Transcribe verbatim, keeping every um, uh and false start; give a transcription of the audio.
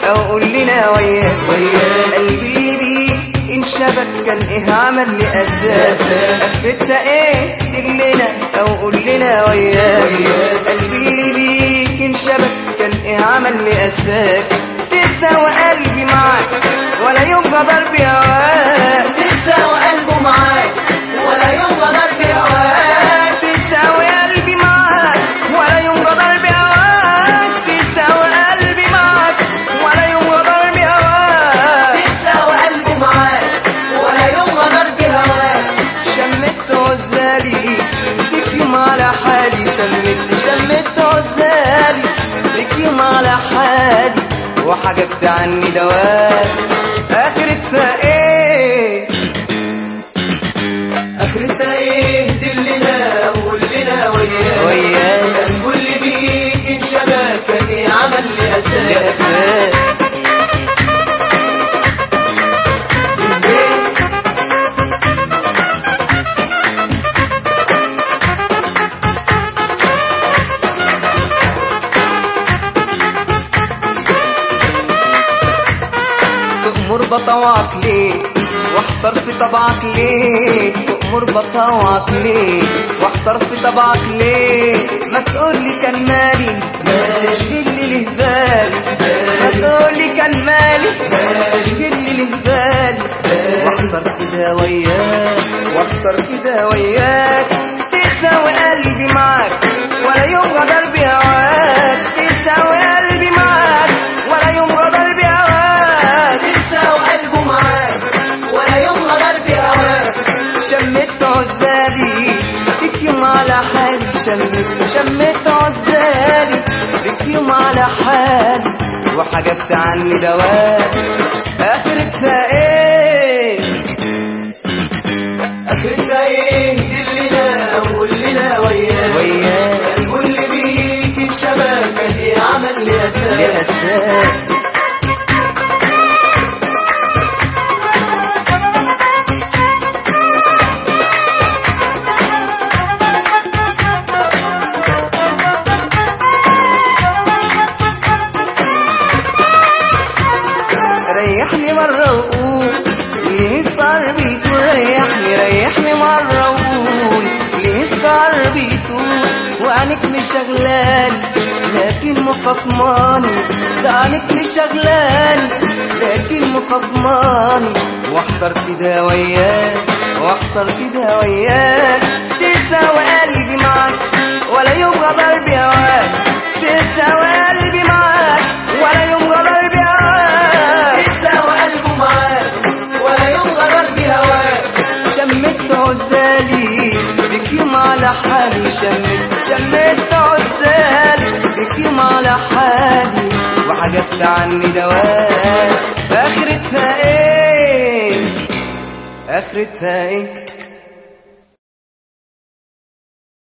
او قول لنا وياك قلبي بيك انشبك كان ايه عمل لي اساس اخرتها ايه دلنا او قول لنا وياك قلبي بيك انشبك كان ايه عمل لي اساس تساوي قلبي معاك ولا يوم غدر بهواك تساوي قلبه معاك ولا يوم غدر بهواك تساوي قلبي معاك ولا يوم غدر بهواك تساوي قلبي معاك ولا يوم غدر بهواك تساوي قلبه معاك ولا يوم غدر بهواك شمت عزالي بك يوم على حالي شمت شمت عزالي بك يوم على حالي وحجبت عني دواك اخرتها ايه اخرتها ايه دلنا وقول لنا وياك وياك كان كل بيك انشبك كان ايه عمل لي اساس تأمر بطوعك ليه واحتر في طبعك ليه تأمر بطوعك ليه واحتر في طبعك ليه ما تقولي كان مالي مالي اللي له بالي ما تقولي كان مالي مالي اللي له بالي واحتر كده وياك واحتر كده وياك تساوي قلبي معاك ولا يوم غدر بهواك تساوي قلبي معاك ولا يوم غدر بهواك تساوي قلبه معاك ولا يوم غدر بهواك شمت عزالي بك يوم على حالي شمت شمت عزالي بك يوم على حالي وحجبت عني دواك اخرتها ايه اخرتها ايه دلنا وقول لنا وياك وياك كان كل بيك انشبك كان ايه عمل لي اساس اساس ريحني مرة وقول ليه صار بيطول ريحني ريحني مرة وقول ليه صار بيطول وعنك مش شغلاني لكن مخصماني ده عنك مش شغلاني لكن مخصماني واحضر كده وياك واحضر كده وياك تساوي قلبي معاك ولا يوم غدر بهواك تساوي قلبي معاك ولا يوم غدر بهواك تساوي قلبه معاك ولا يوم غدر بهواك شمت عزالي بك يوم على حالي شمت شمت عزالي بك يوم على حالي وحجبت عني دواك اخرتها ايه اخرتها ايه